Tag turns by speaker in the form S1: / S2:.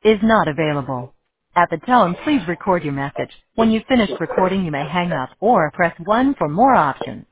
S1: is not available. At the tone, please record your message. When you've finished recording, you may hang up or press 1 for more options.